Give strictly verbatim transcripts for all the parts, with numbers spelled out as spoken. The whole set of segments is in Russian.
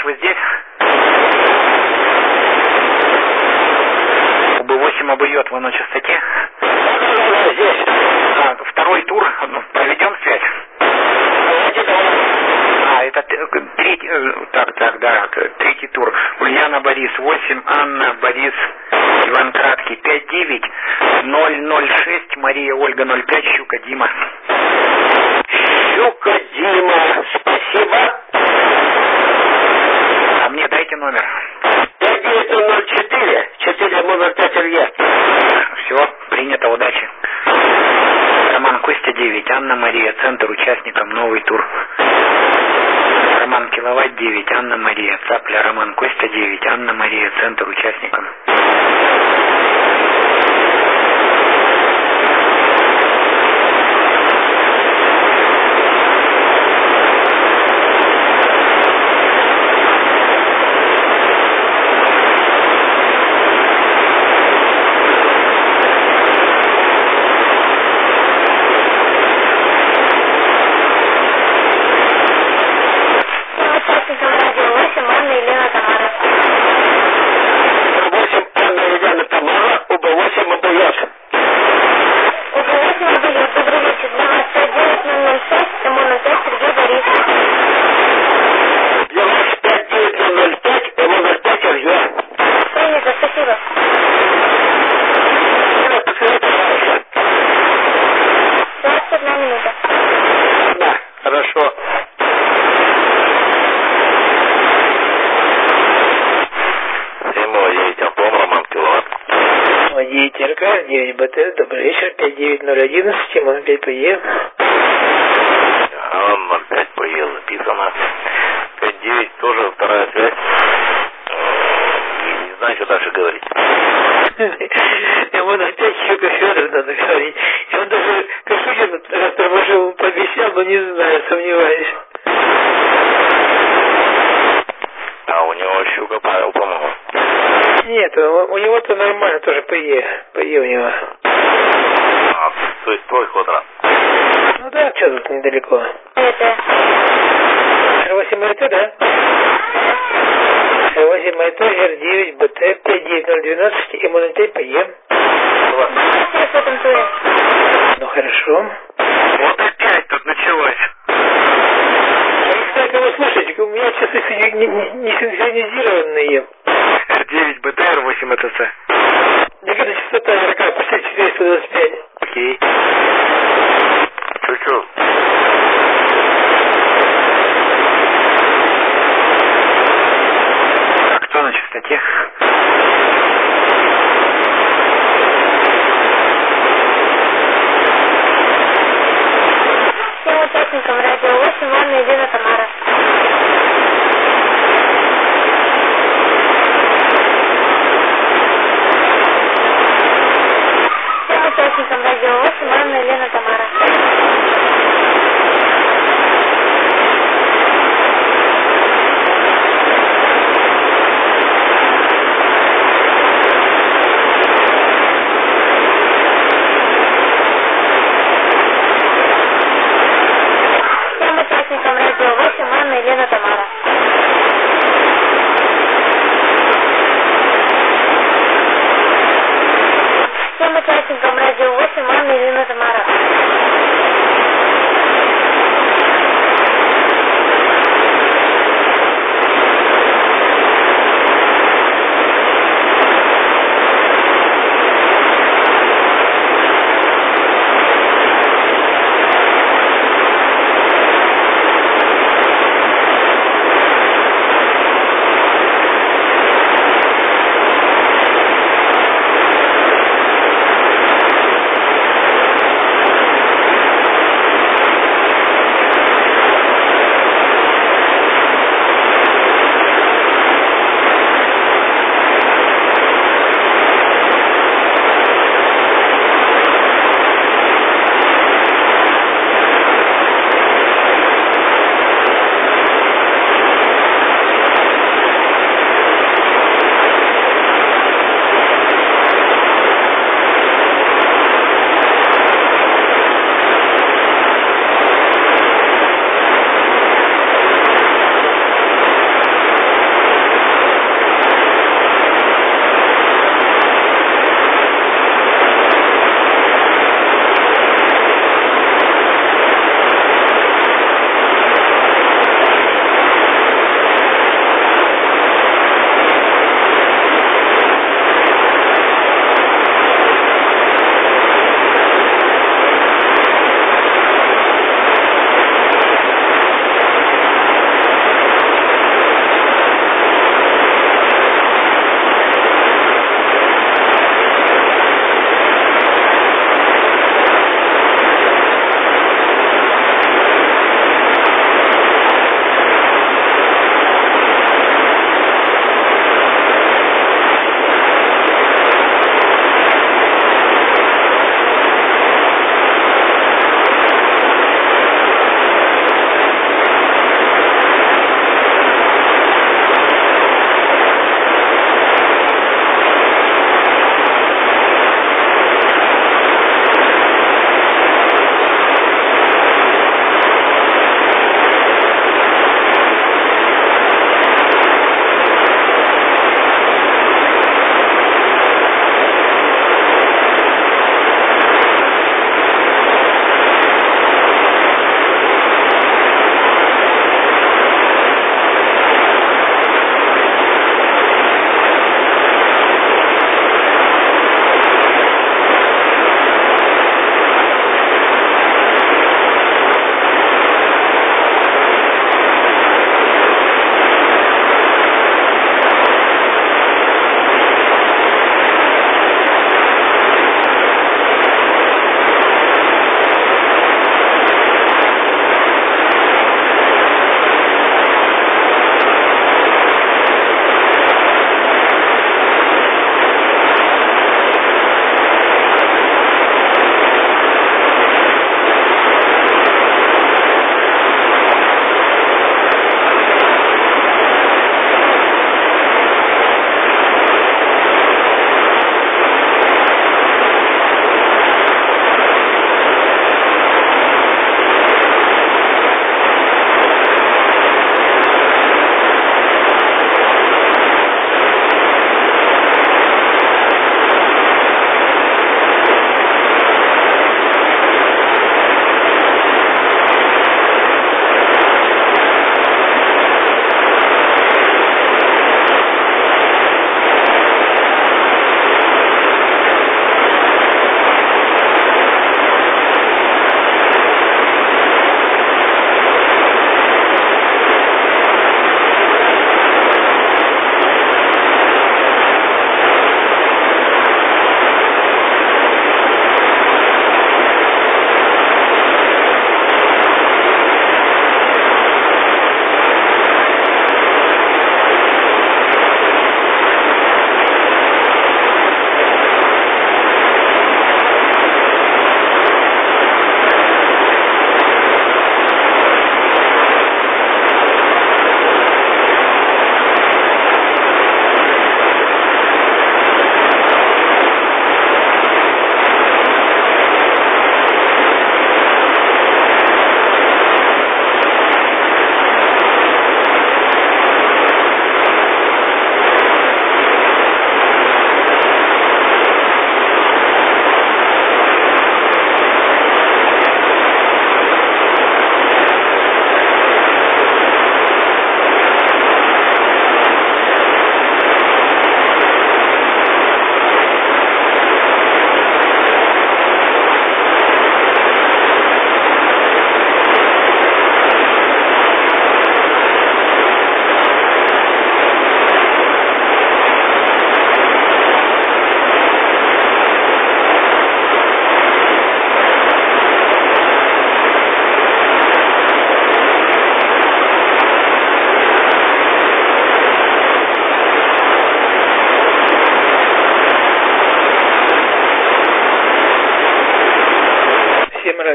вы здесь? Б восемь обует, вы на частоте? Да-да-да, здесь. А, второй тур, проведем связь? А, это третий, так, так, да, третий тур. Ульяна Борис, восемь, Анна Борис, Иван Краткий, пять девять ноль ноль шесть, Мария Ольга ноль пять, Щука Дима. Щука Дима, спасибо. А мне дайте номер. пять девять ноль четыре, четыре номер пять Илья. Все, принято, удачи. Роман Костя девять, Анна Мария, центр участникам, новый тур. Роман Киловатт девять, Анна Мария, Цапля, Роман Костя девять, Анна Мария, центр участникам. девять Б Т, добрый вечер, пять девять ноль одиннадцать, Тимон пять П Е. А, ноль пять П Е записано. пять девять тоже вторая связь. Не знаю, что дальше говорить. Ему опять Щука Федор надо говорить. И он даже Кашугин расторможил, пообещал, но не знаю, сомневаюсь. А у него Щука Павел, по-моему. Нет, у, у него-то нормально, тоже П Е. П Е у него. А, то есть твой ход раз. Ну да, что тут недалеко. Это. Р восемь Р Т, да? Р восемь Р Т, Р девять Б Т, пять девять ноль двенадцать, М ноль пять П Е. Ну хорошо. Вот опять тут началось. Не знаю, кого слушать, у меня часы не, не, не синхронизированные. Р девять Б Т, Р восемь Э Т Ц. Никогда частота игрока после четыреста двадцать пять. Окей. Чу-чу. А кто на частоте? Всем участникам радио восемь, Анна Елена Тамара. Всем участникам радио восемь, Анна Елена Тамара.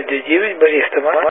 Радио девять, Борис, Тамара.